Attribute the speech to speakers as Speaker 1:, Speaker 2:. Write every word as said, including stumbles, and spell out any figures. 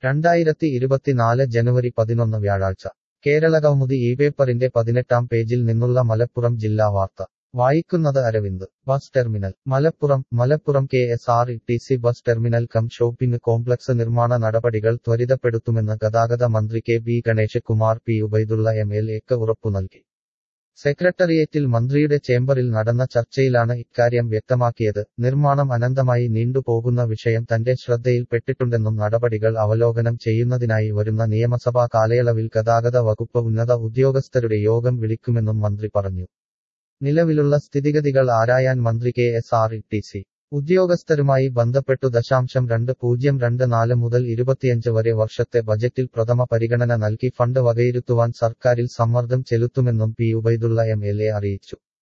Speaker 1: രണ്ടായിരത്തി ഇരുപത്തിനാല് ജനുവരി പതിനൊന്ന് വ്യാഴാഴ്ച കേരളകൗമുദി ഈ പേപ്പറിന്റെ പതിനെട്ടാം പേജിൽ നിന്നുള്ള മലപ്പുറം ജില്ലാ വാർത്ത വായിക്കുന്നത് Aravind. Bus terminal Malappuram Malappuram K S R T C bus terminal cum shopping complex നിർമ്മാണ നടപടികൾ ത്വരിതപ്പെടുത്തുമെന്ന് ഗതാഗത മന്ത്രി K B Ganesh Kumar P Ubaidulla M L എക്ക് ഉറപ്പു നൽകി. സെക്രട്ടേറിയറ്റിൽ മന്ത്രിയുടെ ചേംബറിൽ നടന്ന ചർച്ചയിലാണ് ഇക്കാര്യം വ്യക്തമാക്കിയത്. നിർമ്മാണം അനന്തമായി നീണ്ടുപോകുന്ന വിഷയം തന്റെ ശ്രദ്ധയിൽപ്പെട്ടിട്ടുണ്ടെന്നും നടപടികൾ അവലോകനം ചെയ്യുന്നതിനായി വരുന്ന നിയമസഭാ കാലയളവിൽ ഗതാഗത വകുപ്പ് ഉന്നത ഉദ്യോഗസ്ഥരുടെ യോഗം വിളിക്കുമെന്നും മന്ത്രി പറഞ്ഞു. നിലവിലുള്ള സ്ഥിതിഗതികൾ ആരായാൻ മന്ത്രി K S R T C ഉദ്യോഗസ്ഥരുമായി ബന്ധപ്പെട്ടു ദശാംശം രണ്ട് പൂജ്യം രണ്ട് നാല് മുതൽ ഇരുപത്തിയഞ്ച് വരെ വർഷത്തെ ബജറ്റിൽ പ്രഥമ പരിഗണന നൽകി ഫണ്ട് വകയിരുത്തുവാൻ സർക്കാരിൽ സമ്മർദ്ദം ചെലുത്തുമെന്നും P Ubaidulla M L A അറിയിച്ചു.